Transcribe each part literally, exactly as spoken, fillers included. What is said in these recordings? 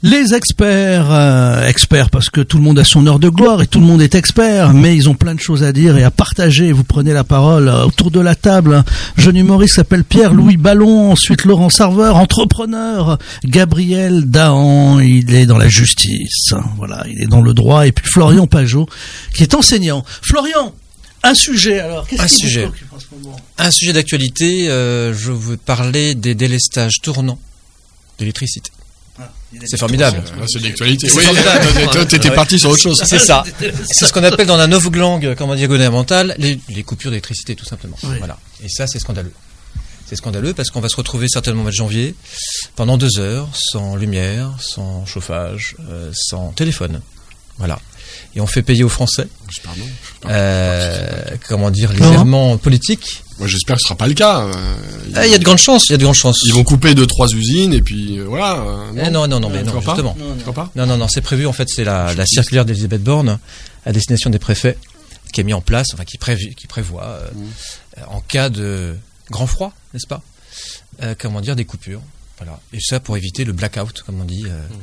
Les experts, euh, experts parce que tout le monde a son heure de gloire et tout le monde est expert, mais ils ont plein de choses à dire et à partager. Vous prenez la parole euh, autour de la table. Un jeune humoriste s'appelle Pierre-Louis Ballon, ensuite Laurent Sarveur, entrepreneur, Gabriel Dahan, il est dans la justice, voilà, il est dans le droit, et puis Florian Pajot, qui est enseignant. Florian, un sujet alors, qu'est-ce un qui sujet. vous préoccupe en ce moment ? Un sujet d'actualité, euh, je veux parler des délestages tournants d'électricité. Ah, c'est formidable. Ah, c'est de l'actualité. C'est oui, formidable. Toi, t'étais ouais. parti sur autre chose. C'est ça. C'est ce qu'on appelle dans la novlangue, comme on dit gouvernementale, les, les coupures d'électricité, tout simplement. Oui. Voilà. Et ça, c'est scandaleux. C'est scandaleux parce qu'on va se retrouver certainement au mois de janvier pendant deux heures sans lumière, sans chauffage, euh, sans téléphone. Voilà. Et on fait payer aux Français. Pardon. Euh, comment dire, les errements politiques. Moi, j'espère que ce sera pas le cas. Il ah, y a de grandes chances. Il y a de grandes chances. Ils vont couper deux, trois usines et puis euh, voilà. Euh, non. Eh non, non, non, mais non, justement. Non, non. Pas non, non, non, c'est prévu. En fait, c'est la, la circulaire d'Elisabeth Borne à destination des préfets qui est mis en place, enfin qui, prévu, qui prévoit euh, mmh. en cas de grand froid, n'est-ce pas, euh, comment dire, des coupures. Voilà. Et ça pour éviter le blackout, comme on dit. Euh, mmh.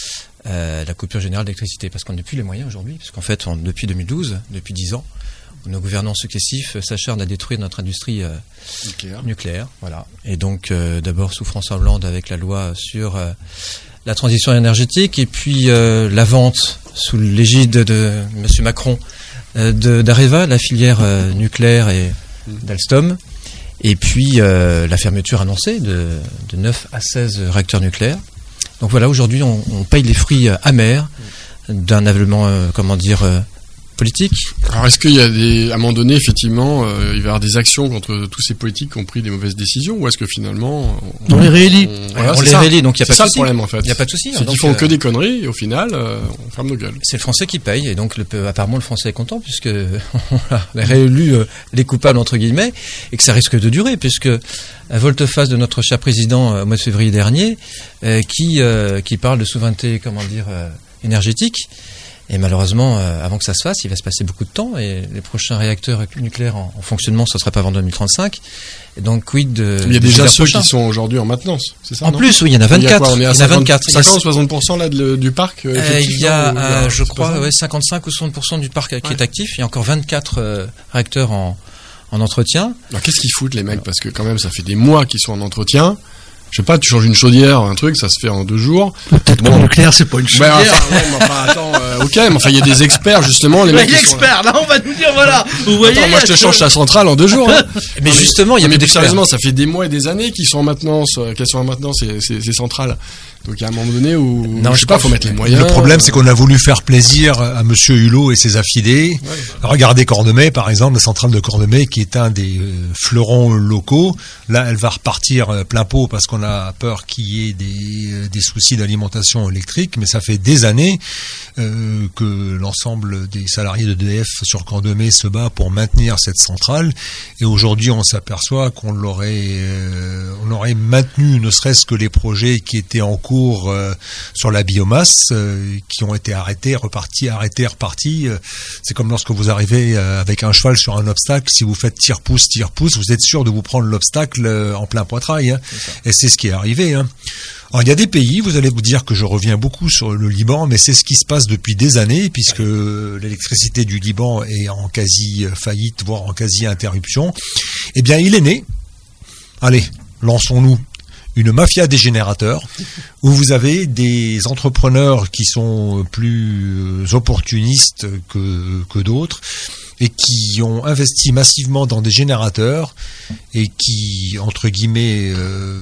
Euh, la coupure générale d'électricité, parce qu'on n'a plus les moyens aujourd'hui, parce qu'en fait, on, depuis deux mille douze, depuis dix ans, nos gouvernants successifs s'acharnent à détruire notre industrie euh, nucléaire. nucléaire. Voilà. Et donc, euh, d'abord sous François Hollande avec la loi sur euh, la transition énergétique, et puis euh, la vente sous l'égide de M. Macron euh, de, d'Areva, la filière euh, nucléaire et d'Alstom, et puis euh, la fermeture annoncée de, de neuf à seize réacteurs nucléaires. Donc voilà, aujourd'hui, on, on paye les fruits amers d'un aveuglement, euh, comment dire, euh, politique. Alors, est-ce qu'il y a des, à un moment donné, effectivement, euh, il va y avoir des actions contre tous ces politiques qui ont pris des mauvaises décisions, ou est-ce que finalement, on, on les réélit, on, voilà, on les ça. réélit, donc il y a pas de souci. C'est ça le problème, en fait. Il y a pas de souci. C'est qu'ils font euh, que des conneries, et au final, euh, on ferme nos gueules. C'est le Français qui paye, et donc le, apparemment le Français est content puisque on a réélu euh, les coupables entre guillemets, et que ça risque de durer, puisque un volte-face de notre cher président euh, au mois de février dernier, euh, qui euh, qui parle de souveraineté, comment dire, euh, énergétique. Et malheureusement, euh, avant que ça se fasse, il va se passer beaucoup de temps, et les prochains réacteurs nucléaires en, en fonctionnement, ce ne sera pas avant deux mille trente-cinq. Et donc, quid de... Il y a déjà ceux prochain. Qui sont aujourd'hui en maintenance, c'est ça? En non plus, oui, il y en a vingt-quatre. Il y a, quoi, on est à il y en a vingt-quatre. cinquante à soixante pour cent là, de, du parc euh, euh, Il y a, ou, euh, je crois, ouais, cinquante-cinq ou soixante pour cent du parc ouais. qui est actif. Il y a encore vingt-quatre euh, réacteurs en, en entretien. Alors, qu'est-ce qu'ils foutent, les mecs? Parce que quand même, ça fait des mois qu'ils sont en entretien. Je sais pas, tu changes une chaudière, un truc, ça se fait en deux jours. Peut-être bon, nucléaire, c'est pas une chaudière. Ben, enfin, ouais, mais enfin, attends, euh, ok, mais enfin, il y a des experts, justement, les mecs. Les experts, là, on va nous dire, voilà. Vous voyez. Attends, moi, je te change ta centrale en deux jours, hein. Mais non, justement, il y a mais des sérieusement, ça fait des mois et des années qu'ils sont en maintenance, euh, qu'elles sont en maintenance, ces, ces, ces centrales. Donc, il y a un moment donné où, non, je sais pas, faut mettre les moyens. Le problème, c'est qu'on a voulu faire plaisir à monsieur Hulot et ses affidés. Ouais, ouais. Regardez Cordemais, par exemple, la centrale de Cordemais, qui est un des euh, fleurons locaux. Là, elle va repartir euh, plein pot parce qu'on a peur qu'il y ait des, euh, des soucis d'alimentation électrique. Mais ça fait des années euh, que l'ensemble des salariés de E D F sur Cordemais se bat pour maintenir cette centrale. Et aujourd'hui, on s'aperçoit qu'on l'aurait, euh, on aurait maintenu, ne serait-ce que les projets qui étaient en cours Euh, sur la biomasse, euh, qui ont été arrêtés, repartis, arrêtés, repartis. Euh, c'est comme lorsque vous arrivez euh, avec un cheval sur un obstacle, si vous faites tire-pouce, tire-pouce, vous êtes sûr de vous prendre l'obstacle euh, en plein poitrail. Hein. C'est et c'est ce qui est arrivé. Hein. Alors, il y a des pays, vous allez vous dire que je reviens beaucoup sur le Liban, mais c'est ce qui se passe depuis des années, puisque l'électricité du Liban est en quasi faillite, voire en quasi interruption. Eh bien, il est né. Allez, lançons-nous. Une mafia des générateurs, où vous avez des entrepreneurs qui sont plus opportunistes que, que d'autres, et qui ont investi massivement dans des générateurs, et qui, entre guillemets... Euh,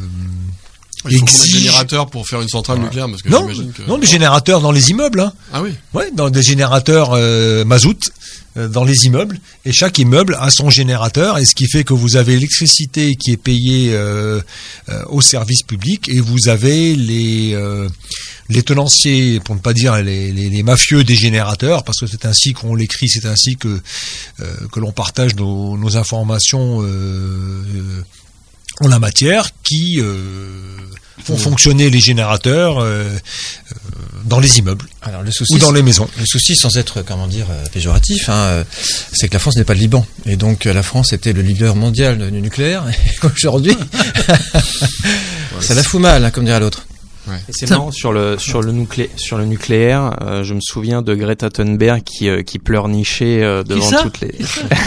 Il faut exige... des générateurs pour faire une centrale ouais. nucléaire, parce que non, j'imagine que... non, des générateurs dans les immeubles. Hein. Ah oui. Ouais, dans des générateurs euh, mazout euh, dans les immeubles, et chaque immeuble a son générateur, et ce qui fait que vous avez l'électricité qui est payée euh, euh, au service public, et vous avez les euh, les tenanciers, pour ne pas dire les, les, les mafieux des générateurs, parce que c'est ainsi qu'on l'écrit, c'est ainsi que euh, que l'on partage nos, nos informations euh, euh, en la matière, qui euh, font fonctionner les générateurs euh, euh, dans les immeubles. Alors, le souci, ou dans les maisons. Le souci, sans être, comment dire, péjoratif, hein, c'est que la France n'est pas le Liban. Et donc, la France était le leader mondial du nucléaire. Et aujourd'hui, ouais, ça la fout mal, hein, comme dirait l'autre. Ouais. Et c'est marrant sur le sur le nucléaire, sur le nucléaire. Euh, je me souviens de Greta Thunberg qui euh, qui pleurnichait euh, devant toutes les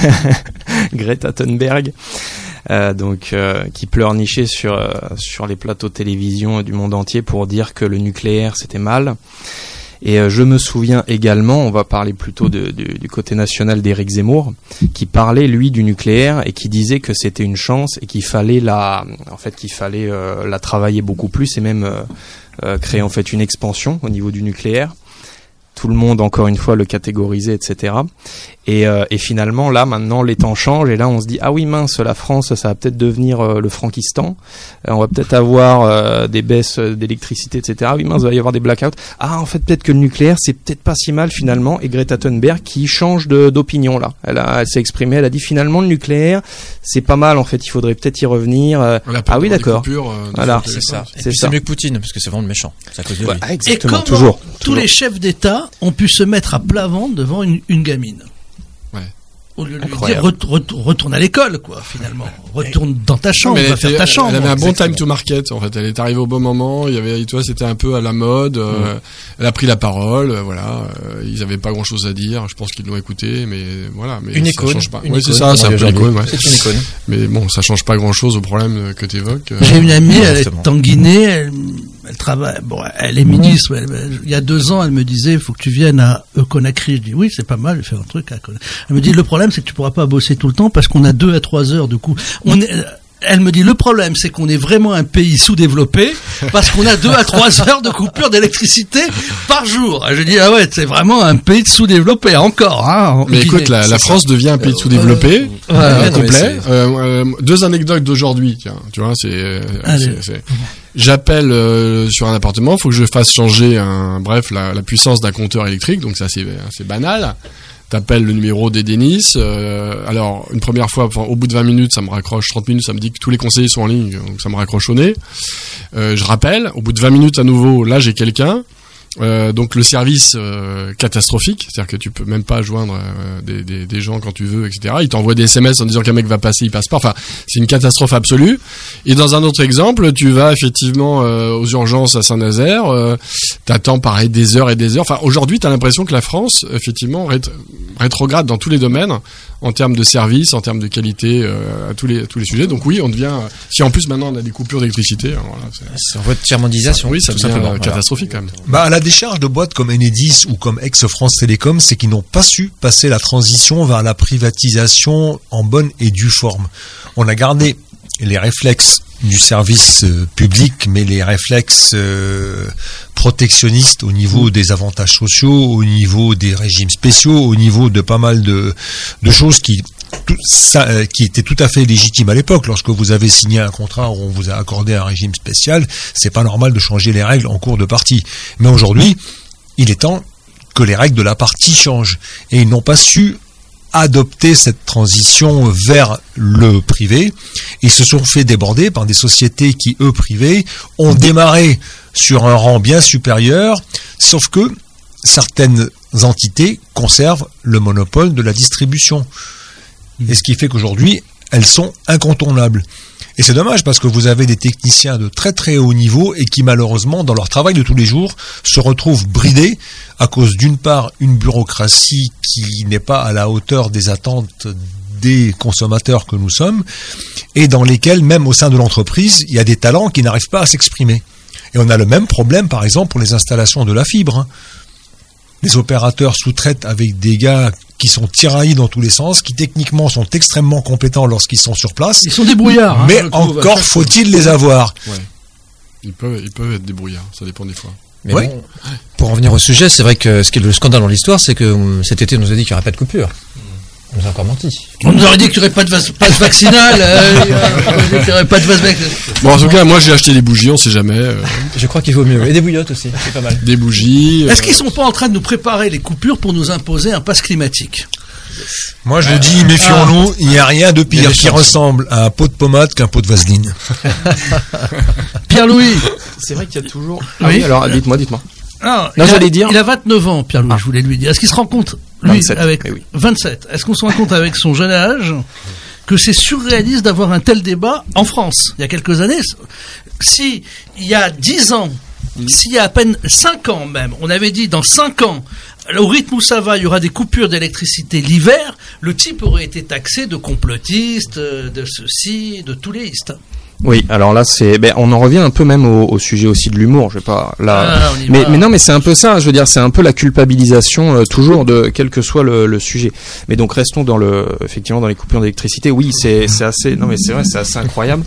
Greta Thunberg. Euh, donc euh, qui pleurnichait sur euh, sur les plateaux de télévision du monde entier pour dire que le nucléaire c'était mal. Et euh, je me souviens également, on va parler plutôt de, de, du côté national d'Éric Zemmour, qui parlait lui du nucléaire et qui disait que c'était une chance et qu'il fallait la, en fait, qu'il fallait euh, la travailler beaucoup plus et même euh, euh, créer en fait une expansion au niveau du nucléaire. Tout le monde, encore une fois, le catégorisait, et cetera. Et, euh, et finalement, là, maintenant, les temps changent. Et là, on se dit, ah oui, mince, la France, ça va peut-être devenir euh, le Frankistan. Euh, on va peut-être avoir euh, des baisses d'électricité, et cetera. Oui, mince, il va y avoir des blackouts. Ah, en fait, peut-être que le nucléaire, c'est peut-être pas si mal, finalement. Et Greta Thunberg, qui change de, d'opinion, là. Elle, a, elle s'est exprimée, elle a dit, finalement, le nucléaire, c'est pas mal, en fait. Il faudrait peut-être y revenir. Euh, ah oui, d'accord. Coupures, euh, voilà, c'est ça. C'est, c'est, ça. c'est mieux que Poutine, parce que c'est vraiment le méchant. C'est à cause de lui. Ouais, Et exactement, comment toujours. tous toujours. les chefs d'État ont pu se mettre à plat ventre devant une, une gamine. Ouais. Au lieu de lui Incroyable. dire ret- ret- retourne à l'école, quoi, finalement. Retourne dans ta chambre, Mais elle va faire était- ta chambre. Elle avait un bon Exactement. time to market, en fait. Elle est arrivée au bon moment. Il y avait, tu vois, c'était un peu à la mode. Euh, Mm. Elle a pris la parole. euh, Voilà. Euh, ils avaient pas grand chose à dire. Je pense qu'ils l'ont écouté, mais voilà. Mais Une ça icône. change pas. Une Oui, c'est icône, ça. C'est un comme on peu dit l'icône, aujourd'hui. ouais. C'est une icône. Mais bon, ça change pas grand chose au problème que t'évoques. euh. J'ai une amie, elle Exactement. est en Guinée, elle, elle travaille, bon, elle est ministre, elle- elle- il y a deux ans, elle me disait, il faut que tu viennes à Conakry. Je dis, oui, c'est pas mal de faire un truc à Conakry. Elle me dit, le problème, c'est que tu pourras pas bosser tout le temps parce qu'on a deux à trois heures, du coup. On est, elle me dit, le problème, c'est qu'on est vraiment un pays sous-développé parce qu'on a deux à trois heures de coupure d'électricité par jour. Je dis, ah ouais, c'est vraiment un pays sous-développé, encore, hein. en Mais Guinée. écoute, la, la France devient un pays sous-développé, ouais, euh, ouais, non, mais complet. c'est- Euh, euh, deux anecdotes d'aujourd'hui, tiens, tu vois, c'est, euh, Allez. c'est, c'est- j'appelle euh, sur un appartement, faut que je fasse changer un, bref, la, la puissance d'un compteur électrique, donc ça c'est, c'est banal. T'appelles le numéro d'Edenis. Euh, alors, une première fois, enfin, au bout de vingt minutes, ça me raccroche. trente minutes, ça me dit que tous les conseillers sont en ligne, donc ça me raccroche au nez. Euh, je rappelle. Au bout de vingt minutes, à nouveau, là, j'ai quelqu'un. Euh, donc le service euh, catastrophique, c'est-à-dire que tu peux même pas joindre euh, des, des, des gens quand tu veux, et cetera. Ils t'envoient des S M S en disant qu'un mec va passer, il passe pas. Enfin, c'est une catastrophe absolue. Et dans un autre exemple, tu vas effectivement euh, aux urgences à Saint-Nazaire, euh, t'attends pareil des heures et des heures. Enfin, aujourd'hui, t'as l'impression que la France, effectivement, rét- rétrograde dans tous les domaines en termes de services, en termes de qualité, euh, à tous les à tous les sujets. Donc oui, on devient. Si en plus maintenant on a des coupures d'électricité, alors voilà, c'est, C'est en voie de tiers-mondisation. oui, ça tout devient simplement. euh, Voilà. catastrophique quand même. Bah, à la décharge de boîtes comme Enedis ou comme ex-France Télécom, c'est qu'ils n'ont pas su passer la transition vers la privatisation en bonne et due forme. On a gardé les réflexes du service euh, public, mais les réflexes euh, protectionnistes au niveau des avantages sociaux, au niveau des régimes spéciaux, au niveau de pas mal de, de choses qui tout ça, euh, qui était tout à fait légitime à l'époque. Lorsque vous avez signé un contrat où on vous a accordé un régime spécial, c'est pas normal de changer les règles en cours de partie. Mais aujourd'hui, il est temps que les règles de la partie changent. Et ils n'ont pas su adopter cette transition vers le privé. Ils se sont fait déborder par des sociétés qui, eux, privées, ont démarré sur un rang bien supérieur, sauf que certaines entités conservent le monopole de la distribution. Et ce qui fait qu'aujourd'hui, elles sont incontournables. Et c'est dommage parce que vous avez des techniciens de très très haut niveau et qui malheureusement, dans leur travail de tous les jours, se retrouvent bridés à cause d'une part une bureaucratie qui n'est pas à la hauteur des attentes des consommateurs que nous sommes, et dans lesquels, même au sein de l'entreprise, il y a des talents qui n'arrivent pas à s'exprimer. Et on a le même problème, par exemple, pour les installations de la fibre. Les opérateurs sous-traitent avec des gars qui sont tiraillés dans tous les sens, qui techniquement sont extrêmement compétents lorsqu'ils sont sur place, Ils sont débrouillards. hein, mais je trouve, à encore chaque fois. faut-il les avoir. Ouais. Ils peuvent, ils peuvent être débrouillards, ça dépend des fois. Mais Ouais. bon, pour en venir au sujet, c'est vrai que ce qui est le scandale dans l'histoire, c'est que euh, cet été, on nous a dit qu'il n'y aurait pas de coupure. On nous a encore menti. On nous aurait dit qu'il n'y aurait pas de passe vaccinal, euh, on nous aurait dit qu'il n'y aurait pas de passe vaccinal. Bon, en tout cas, moi j'ai acheté des bougies, on sait jamais. euh, Je crois qu'il vaut mieux. Et des bouillottes aussi, c'est pas mal. des bougies. Est-ce euh, qu'ils sont pas en train de nous préparer les coupures pour nous imposer un pass climatique? Moi je vous dis, méfions-nous, il n'y a rien de Il y a pire des qui chances. ressemble à un pot de pommade qu'un pot de vaseline. Pierre-Louis. C'est vrai qu'il y a toujours. Oui. Ah oui, alors dites-moi, dites-moi. Ah, Non, il a- j'allais dire- Il a vingt-neuf ans, Pierre-Louis, Ah. je voulais lui dire. Est-ce qu'il se rend compte, lui, vingt-sept, avec eh oui. vingt-sept, est-ce qu'on se rend compte avec son jeune âge que c'est surréaliste d'avoir un tel débat en France? Il y a quelques années, si il y a dix ans, Mmh. S'il y a à peine cinq ans même, on avait dit dans cinq ans, au rythme où ça va, il y aura des coupures d'électricité l'hiver, le type aurait été taxé de complotiste, de ceci, de tous les listes. Oui, alors là c'est, ben on en revient un peu même au, au sujet aussi de l'humour. Je vais pas là, ah, mais mais non, mais c'est un peu ça. Je veux dire, c'est un peu la culpabilisation euh, toujours de quel que soit le, le sujet. Mais donc restons dans le, effectivement dans les coupures d'électricité. Oui, c'est c'est assez, non mais c'est vrai, c'est assez incroyable.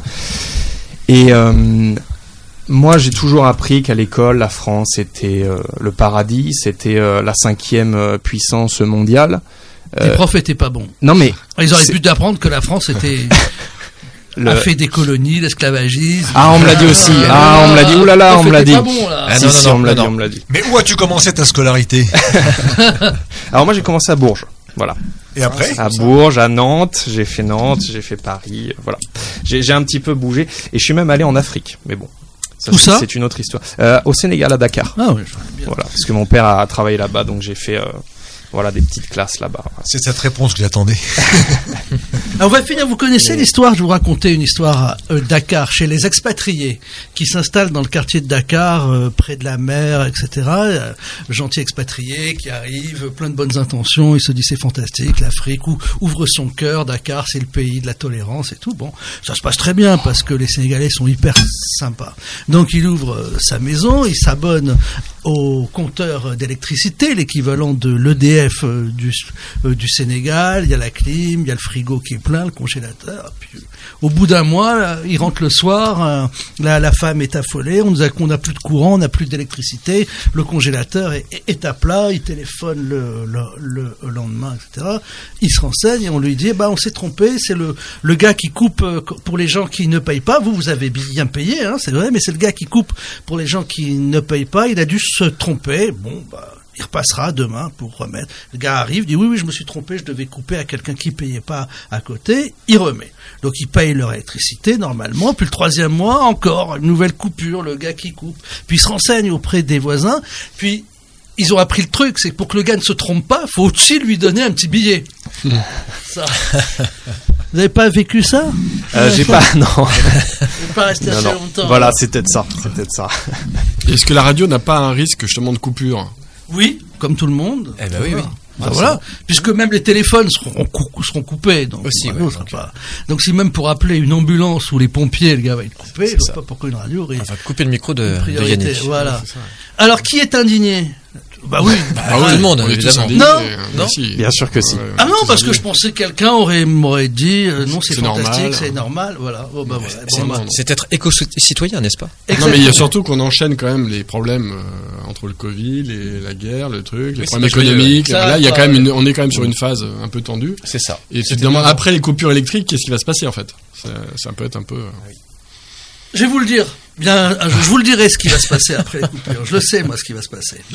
Et euh, moi, j'ai toujours appris qu'à l'école, la France était euh, le paradis, c'était euh, la cinquième euh, puissance mondiale. Euh, Les profs étaient pas bons. Non mais ils auraient pu apprendre que la France était Le... a fait des colonies, l'esclavagisme. Ah, on me l'a dit aussi. Ah, on me l'a dit. Ouh là là, on me l'a dit. Pas bon, là. Ah, si, non, non, si, non, on me l'a dit, on me l'a dit. Mais où as-tu commencé ta scolarité? Alors moi, j'ai commencé à Bourges. Voilà. Et après? À Bourges, à Nantes. J'ai fait Nantes, j'ai fait Paris. Voilà. J'ai, j'ai un petit peu bougé et je suis même allé en Afrique. Mais bon. Ça, Où c'est, ça c'est une autre histoire. Euh, au Sénégal, à Dakar. Ah oui, je vois bien. Voilà. Parce que mon père a travaillé là-bas, donc j'ai fait. Euh, Voilà, des petites classes là-bas. C'est cette réponse que j'attendais. Alors, on va finir. Vous connaissez Mais... l'histoire, je vais vous raconter une histoire à euh, Dakar, chez les expatriés qui s'installent dans le quartier de Dakar, euh, près de la mer, et cetera. Euh, gentils expatriés qui arrivent, plein de bonnes intentions. Ils se disent c'est fantastique, l'Afrique ou, ouvre son cœur. Dakar, c'est le pays de la tolérance et tout. Bon, ça se passe très bien parce que les Sénégalais sont hyper sympas. Donc, il ouvre euh, sa maison, il s'abonne au compteur d'électricité, l'équivalent de l'E D F euh, du, euh, du Sénégal. Il y a la clim, il y a le frigo qui est plein, le congélateur. Puis, euh, au bout d'un mois, là, il rentre le soir, euh, là, la femme est affolée, on nous a, on n'a plus de courant, on n'a plus d'électricité, le congélateur est, est à plat, il téléphone le, le, le, le lendemain, et cetera. Il se renseigne et on lui dit, bah, on s'est trompé, c'est le, le gars qui coupe euh, pour les gens qui ne payent pas. Vous, vous avez bien payé, hein, c'est vrai, mais c'est le gars qui coupe pour les gens qui ne payent pas. Il a dû se tromper. Bon, bah, il repassera demain pour remettre. Le gars arrive, dit oui, oui, je me suis trompé, je devais couper à quelqu'un qui payait pas à côté. Il remet. Donc, ils payent leur électricité normalement. Puis le troisième mois, encore une nouvelle coupure, le gars qui coupe. Puis il se renseigne auprès des voisins. Puis ils ont appris le truc, c'est que pour que le gars ne se trompe pas, faut aussi lui donner un petit billet. Ça. Vous n'avez pas vécu ça? euh, J'ai pas, non. Vous n'êtes pas resté assez longtemps. Voilà, c'est peut-être ça. C'est peut-être ça. Est-ce que la radio n'a pas un risque justement de coupure? Oui, comme tout le monde. Eh ben oui, oui. Ben ah, voilà, puisque même les téléphones seront, cou- seront coupés. Donc, aussi, radio, ouais, sera donc, pas... donc si même pour appeler une ambulance ou les pompiers, le gars va être coupé, je ne vois pas pourquoi une radio aurait... On va couper le micro de, de Yannick. Voilà. Alors, qui est indigné? Bah oui, bah, bah, tout le monde, évidemment. Non, non, si. Bien sûr que si. Ouais, ah non, parce que je pensais que quelqu'un aurait m'aurait dit euh, non, c'est, c'est fantastique, normal. C'est normal, voilà. Oh, bah, voilà. C'est, bon, bah. c'est être éco-citoyen, n'est-ce pas? Exactement. Non, mais il y a surtout qu'on enchaîne quand même les problèmes euh, entre le Covid et la guerre, le truc, les oui, problèmes économiques. Ça, là, il y a quand même, une, on est quand même sur une phase un peu tendue. C'est ça. Et c'est évidemment après les coupures électriques, qu'est-ce qui va se passer en fait? Ça, ça peut être un peu. Euh... Oui. Je vais vous le dire. Bien, je vous le dirai ce qui va se passer après les coupures. Je le sais moi ce qui va se passer.